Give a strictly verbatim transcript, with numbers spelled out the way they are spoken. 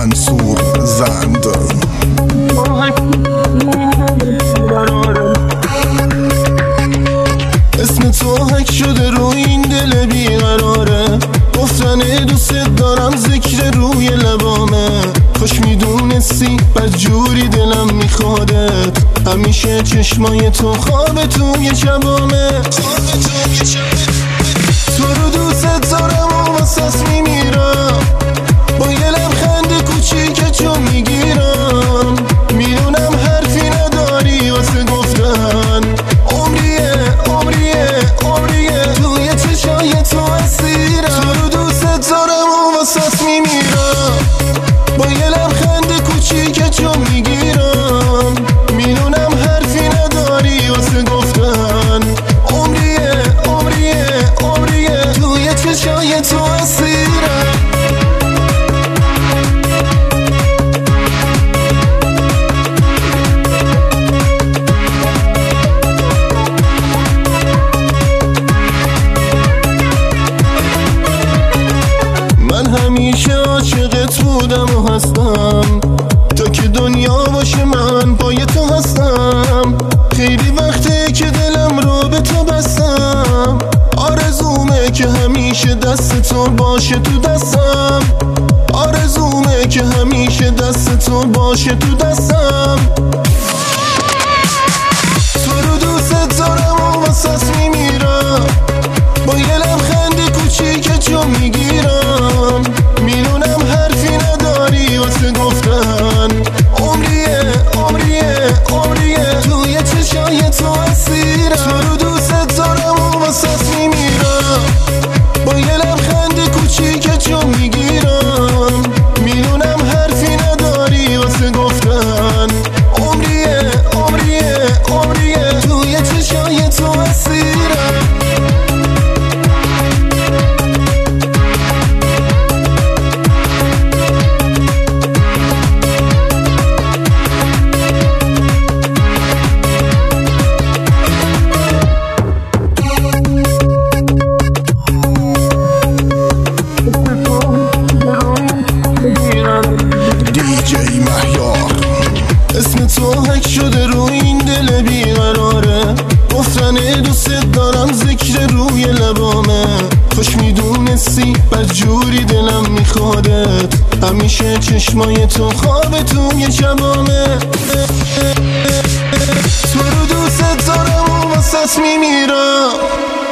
منصور زند. اسم تو حک شده رو این دل بیقراره، گفتن دوست دارم ذکر روی لبامه. خوش میدونستی بدجوری دلم میخوادت، همیشه چشمای تو خواب توی شبامه. تو رو دوست دارم و واسس میمیرم، با یه لبخند کوچیک چون میگیرم. میدونم حرفی نداری واسه گفتن، عمریه عمریه عمریه توی چشای تو اسیرم. تو رو دوست دارم و واسس میمیرم، با یه لبخند کوچیک چون میگیرم. میدونم حرفی نداری واسه گفتن، عمریه عمریه عمریه توی چشای تو اسیرم. من همیشه عاشقت بودم و هستم، تا که دنیا باشه من پای تو هستم. خیلی وقته که دلم رو به تو بستم، آرزومه که همیشه دست تو باشه تو دستم. آرزومه که همیشه دست تو باشه تو دستم. تو رو دوست دارم و واسس میمیرم، با یه لبخند کوچیک چون میگیرم. میدونم حرفی نداری واسه گفتن، عمریه عمریه عمریه توی چشای تو اسیرم. تو رو دوست دارم و واسس میمیرم، با یه لبخند کوچیک چون میگیرم. میدونم حرفی نداری واسه گفتن، عمریه عمریه عمریه توی چشای تو اسیرم. دیجی مهیار. اسم تو حک شده رو این دل بیقراره، گفتن دوست دارم ذکر روی لبامه. خوش میدونستی بدجوری دلم میخوادت، همیشه چشمای تو خواب توی شبامه. تو رو دوست دارم و واسس میمیرم،